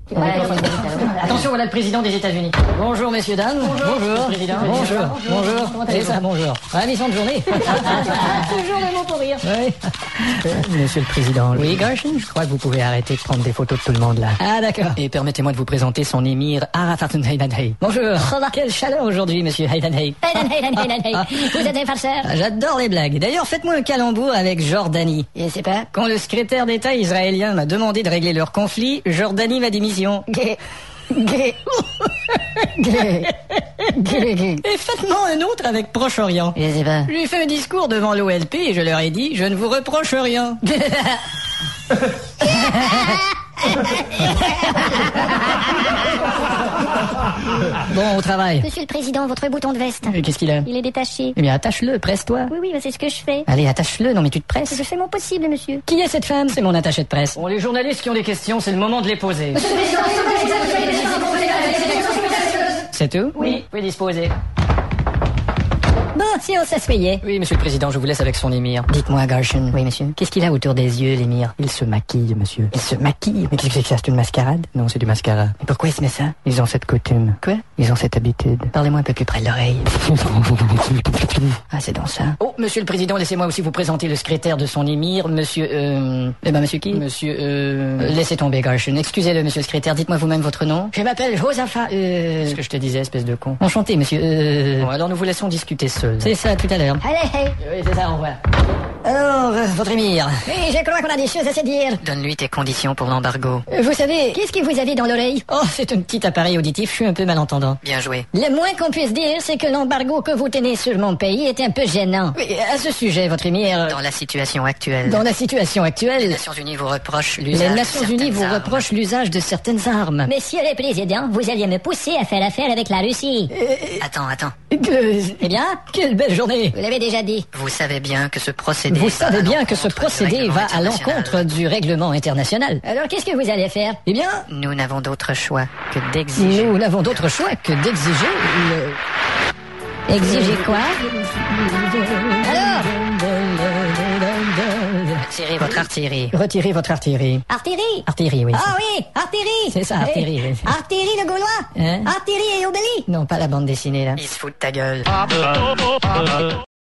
Attention, voilà le président des États-Unis. Bonjour, messieurs, dames. Bonjour, président. Bonjour. C'est ça, bonjour. Ravissante journée. Toujours le mot pour rire. Oui. Monsieur le président. Oui, Gershon, je crois que vous pouvez arrêter de prendre des photos de tout le monde là. Ah, d'accord. Et permettez-moi de vous présenter son émir Arafat Haydanhay. Bonjour. Quelle chaleur aujourd'hui, monsieur Haydanhay. Vous êtes un farceur. J'adore les blagues. D'ailleurs, faites-moi un calembour avec Jordanie. Je sais pas. Quand le secrétaire d'État israélien m'a demandé de régler leur conflit, Jordanie m'a démission. Et faites-moi un autre avec Proche-Orient. Je sais pas. J'ai fait un discours devant l'OLP et je leur ai dit, je ne vous reproche rien. Bon, au travail. Monsieur le Président, votre bouton de veste. Qu'est-ce qu'il a? Il est détaché. Eh bien, attache-le, presse-toi. Oui, c'est ce que je fais. Allez, attache-le, non mais tu te presses. Je fais mon possible, monsieur. Qui est cette femme? C'est mon attaché de presse. Bon, les journalistes qui ont des questions, c'est le moment de les poser. C'est tout? Oui. Vous pouvez disposer. Bon, si on s'asseyait. Oui, monsieur le président, je vous laisse avec son émir. Dites-moi, Gershon. Oui, monsieur. Qu'est-ce qu'il a autour des yeux, l'émir? Il se maquille, monsieur. Il se maquille? Mais qu'est-ce que c'est que ça? C'est une mascarade? Non, c'est du mascara. Mais pourquoi il se met ça? Ils ont cette coutume. Quoi? Ils ont cette habitude. Parlez-moi un peu plus près de l'oreille. Ah, c'est dans ça. Oh, monsieur le président, laissez-moi aussi vous présenter le secrétaire de son émir, monsieur, monsieur qui? Monsieur, laissez tomber, Gershon. Excusez-le, monsieur le secrétaire. Dites-moi vous-même votre nom. Je m'appelle Josaphat, Ce que je te disais, espèce de con. Enchanté, monsieur, Bon, alors nous vous laissons discuter seul. C'est ça, tout à l'heure. Allez. Oui, c'est ça, au revoir. Alors, votre émir. Oui, je crois qu'on a des choses à se dire. Donne-lui tes conditions pour l'embargo. Vous savez, qu'est-ce que vous avez dans l'oreille? Oh, c'est un petit appareil auditif, je suis un peu malentendant. Bien joué. Le moins qu'on puisse dire, c'est que l'embargo que vous tenez sur mon pays est un peu gênant. Oui, à ce sujet, votre émir... Dans la situation actuelle... Les Nations Unies vous reprochent l'usage de certaines armes. Monsieur le Président, vous alliez me pousser à faire affaire avec la Russie. Attends. Eh bien? Quelle belle journée. Vous l'avez déjà dit. Vous savez bien que ce procédé va à l'encontre du règlement international. Alors qu'est-ce que vous allez faire? Eh bien, nous n'avons d'autre choix que d'exiger Exiger quoi? Alors? Retirez votre artillerie. Retirez votre artillerie. Artillerie? Artillerie, oui. Ah oui, artillerie. C'est ça, artillerie. Oui. Artillerie de Gaulois. Hein? Artillerie et Obélie. Non, pas la bande dessinée, là. Ils se foutent de ta gueule.